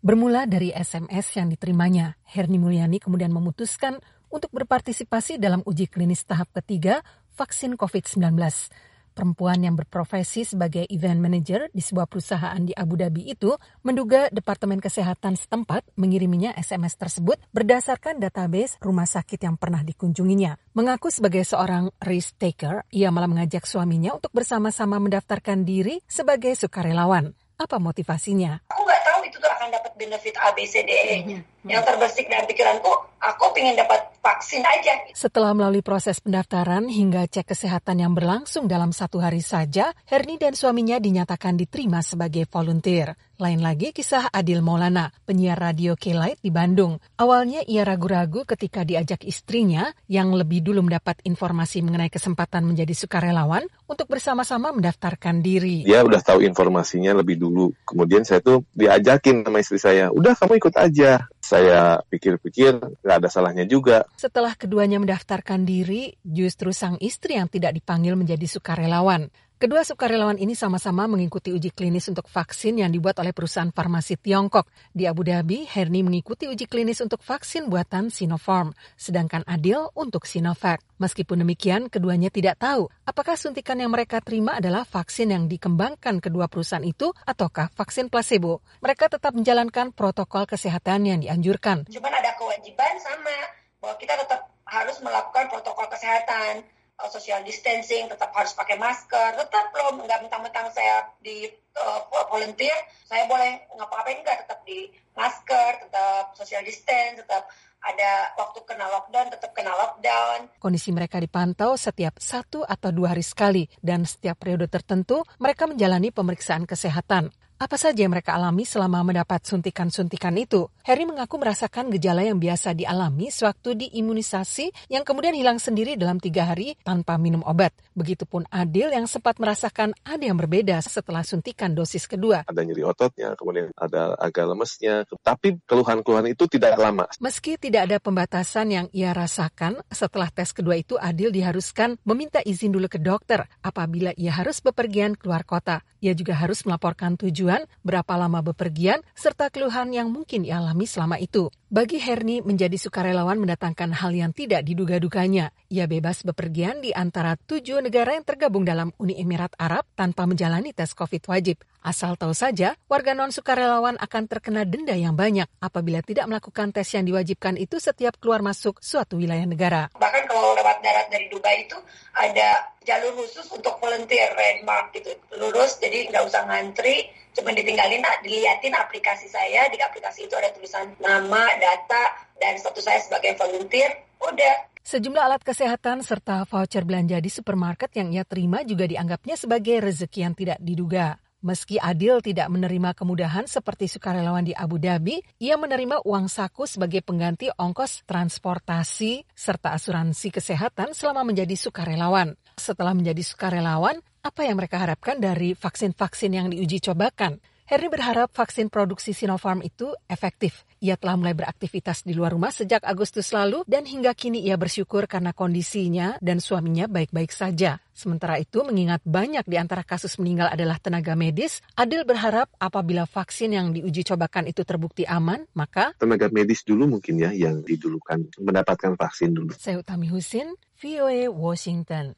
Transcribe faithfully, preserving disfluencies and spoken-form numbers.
Bermula dari S M S yang diterimanya, Herni Mulyani kemudian memutuskan untuk berpartisipasi dalam uji klinis tahap ketiga vaksin covid sembilan belas. Perempuan yang berprofesi sebagai event manager di sebuah perusahaan di Abu Dhabi itu menduga Departemen Kesehatan setempat mengiriminya S M S tersebut berdasarkan database rumah sakit yang pernah dikunjunginya. Mengaku sebagai seorang risk taker, ia malah mengajak suaminya untuk bersama-sama mendaftarkan diri sebagai sukarelawan. Apa motivasinya? Aku nggak tahu itu tuh akan dapat benefit A, B, C, D, E-nya. Mm-hmm. Yang terbersih dalam pikiranku, aku pengen dapat vaksin aja. Setelah melalui proses pendaftaran hingga cek kesehatan yang berlangsung dalam satu hari saja, Herni dan suaminya dinyatakan diterima sebagai volunteer. Lain lagi kisah Adil Maulana, penyiar radio K-Light di Bandung. Awalnya ia ragu-ragu ketika diajak istrinya yang lebih dulu mendapat informasi mengenai kesempatan menjadi sukarelawan untuk bersama-sama mendaftarkan diri. Dia udah tahu informasinya lebih dulu. Kemudian saya tuh diajakin sama istri saya, udah kamu ikut aja. Saya pikir-pikir gak ada salahnya juga. Setelah keduanya mendaftarkan diri, justru sang istri yang tidak dipanggil menjadi sukarelawan. Kedua sukarelawan ini sama-sama mengikuti uji klinis untuk vaksin yang dibuat oleh perusahaan farmasi Tiongkok. Di Abu Dhabi, Herni mengikuti uji klinis untuk vaksin buatan Sinopharm, sedangkan Adil untuk Sinovac. Meskipun demikian, keduanya tidak tahu apakah suntikan yang mereka terima adalah vaksin yang dikembangkan kedua perusahaan itu ataukah vaksin placebo. Mereka tetap menjalankan protokol kesehatan yang dianjurkan. Cuman ada kewajiban sama bahwa kita tetap harus melakukan protokol kesehatan. Social distancing, tetap harus pakai masker, tetap loh, nggak mentang-mentang saya di uh, volunteer, saya boleh ngapa-ngapain nggak, tetap di masker, tetap social distance, tetap ada waktu kena lockdown, tetap kena lockdown. Kondisi mereka dipantau setiap satu atau dua hari sekali, dan setiap periode tertentu mereka menjalani pemeriksaan kesehatan. Apa saja yang mereka alami selama mendapat suntikan-suntikan itu? Herni mengaku merasakan gejala yang biasa dialami sewaktu diimunisasi yang kemudian hilang sendiri dalam tiga hari tanpa minum obat. Begitupun Adil yang sempat merasakan ada yang berbeda setelah suntikan dosis kedua. Ada nyeri ototnya, kemudian ada agak lemesnya, tapi keluhan-keluhan itu tidak lama. Meski tidak ada pembatasan yang ia rasakan, setelah tes kedua itu Adil diharuskan meminta izin dulu ke dokter apabila ia harus bepergian keluar kota. Ia juga harus melaporkan tujuan, berapa lama bepergian, serta keluhan yang mungkin dialami selama itu. Bagi Herni, menjadi sukarelawan mendatangkan hal yang tidak diduga-duganya. Ia bebas bepergian di antara tujuh negara yang tergabung dalam Uni Emirat Arab tanpa menjalani tes COVID wajib. Asal tahu saja, warga non-sukarelawan akan terkena denda yang banyak apabila tidak melakukan tes yang diwajibkan itu setiap keluar masuk suatu wilayah negara. Bahkan kalau lewat darat dari Dubai itu ada jalur khusus untuk volunteer, landmark gitu. Lurus, jadi nggak usah ngantri, cuma ditinggalin, diliatin aplikasi saya. Di aplikasi itu ada tulisan nama, data, dan status saya sebagai volunteer. Udah. Sejumlah alat kesehatan serta voucher belanja di supermarket yang ia terima juga dianggapnya sebagai rezeki yang tidak diduga. Meski Adil tidak menerima kemudahan seperti sukarelawan di Abu Dhabi, ia menerima uang saku sebagai pengganti ongkos transportasi serta asuransi kesehatan selama menjadi sukarelawan. Setelah menjadi sukarelawan, apa yang mereka harapkan dari vaksin-vaksin yang diuji cobakan? Herni berharap vaksin produksi Sinopharm itu efektif. Ia telah mulai beraktivitas di luar rumah sejak Agustus lalu dan hingga kini ia bersyukur karena kondisinya dan suaminya baik-baik saja. Sementara itu, mengingat banyak di antara kasus meninggal adalah tenaga medis, Adil berharap apabila vaksin yang diuji cobakan itu terbukti aman, maka tenaga medis dulu mungkin ya yang didulukan mendapatkan vaksin dulu. Saya Utami Husin, V O A Washington.